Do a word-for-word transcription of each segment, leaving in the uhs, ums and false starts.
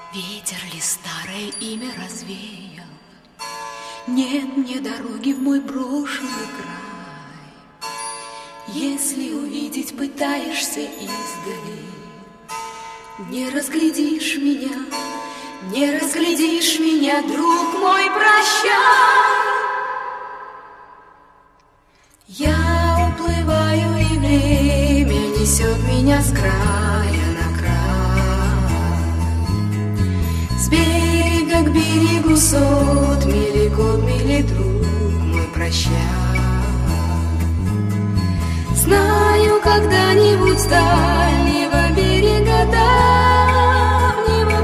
Ветер ли старое имя развеял? Нет мне дороги в мой брошенный край. Если увидеть пытаешься издали, не разглядишь меня, не разглядишь меня, друг мой, прощай. Я уплываю, и время несет меня с края на край. С берега к берегу сот мили, год мили, друг мой, прощай. Знаю, когда-нибудь с дальнего берега давнего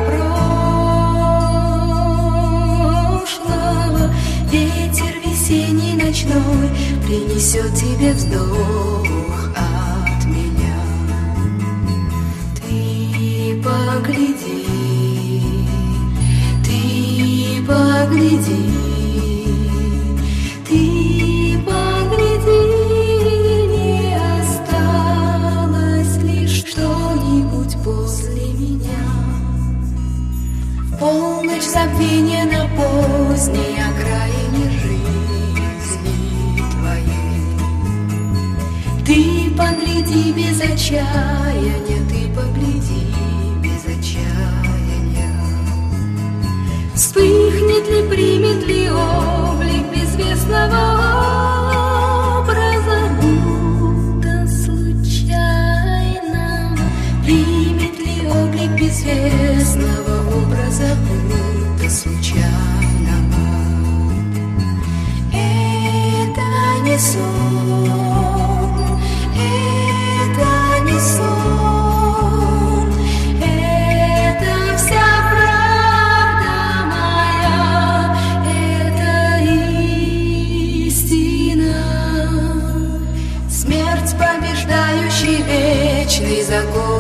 прошлого ветер весенний ночной принесет тебе вздох от меня. Ты погляди, ты погляди, ты погляди, не осталось лишь что-нибудь после меня. В полночь забвения на поздней окраине жизни твоей. Ты погляди без отчаяния, ты погляди без отчаяния. Вспыхнет ли, примет ли облик безвестного образа, будто случайно? Примет ли облик безвестного образа, будто случайного? Это не сон, это не сон, это вся правда моя, это истина. Смерть побеждающий вечный закон.